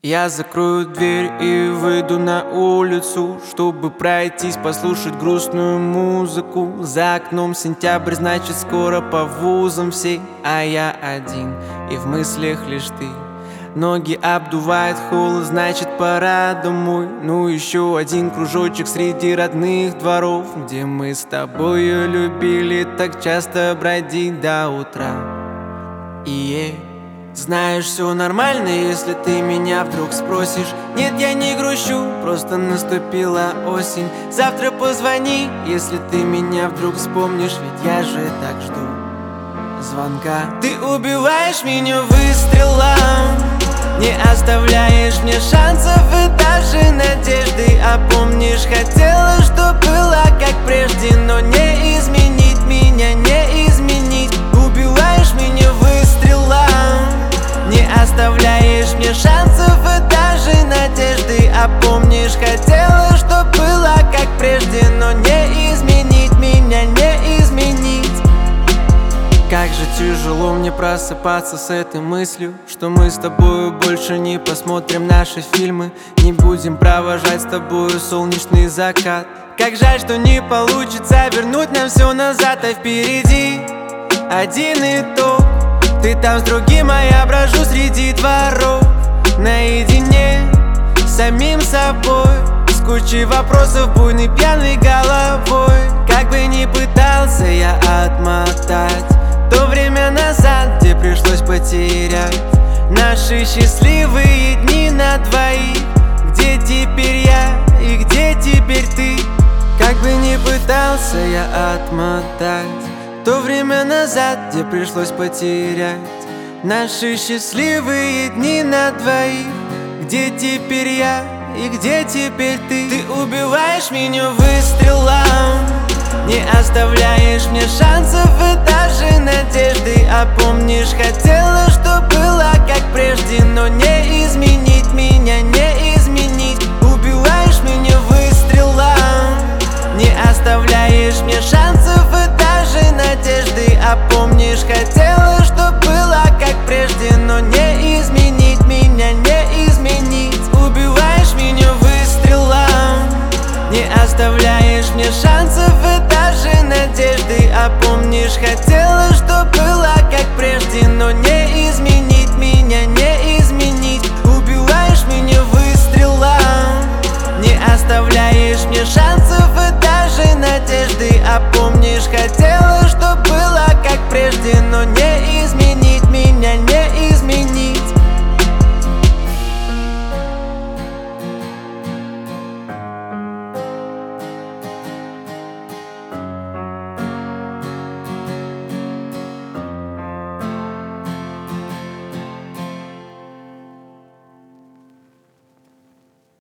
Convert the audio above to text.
Я закрою дверь и выйду на улицу, чтобы пройтись, послушать грустную музыку. За окном сентябрь, значит скоро по вузам все, а я один, и в мыслях лишь ты. Ноги обдувает холод, значит пора домой. Ну еще один кружочек среди родных дворов, где мы с тобою любили так часто бродить до утра. Знаешь, все нормально, если ты меня вдруг спросишь. Нет, я не грущу, просто наступила осень. Завтра позвони, если ты меня вдруг вспомнишь, ведь я же так жду звонка. Ты убиваешь меня выстрелом, не оставляешь мне шансов и даже надежды. А помнишь, хотела, что было как прежде, но не изменить меня, не изменить. Убиваешь меня выстрелом, не оставляешь мне шансов и даже надежды. А помнишь, хотела, что было как прежде, но не изменить меня, не изменить. Как же тяжело мне просыпаться с этой мыслью, что мы с тобою больше не посмотрим наши фильмы, не будем провожать с тобою солнечный закат. Как жаль, что не получится вернуть нам все назад, а впереди один итог. Ты там с другим, а я брожу среди дворов, наедине с самим собой, с кучей вопросов, буйной пьяной головой. Как бы ни пытался я отмотать то время назад, где пришлось потерять наши счастливые дни на двоих. Где теперь я и где теперь ты? Как бы ни пытался я отмотать то время назад, где пришлось потерять наши счастливые дни на двоих. Где теперь я и где теперь ты? Ты убиваешь меня выстрелом, не оставляешь мне шансов и даже надежды. А помнишь, хотела, что было как прежде, но не изменить меня, не изменить. Убиваешь меня выстрелом, не оставляешь мне шансов и даже надежды. А помнишь, хотела, что было как прежде, но не изменить меня, не изменить. Убиваешь меня выстрелом, не оставляешь мне шансов и даже надежды. А помнишь, хотела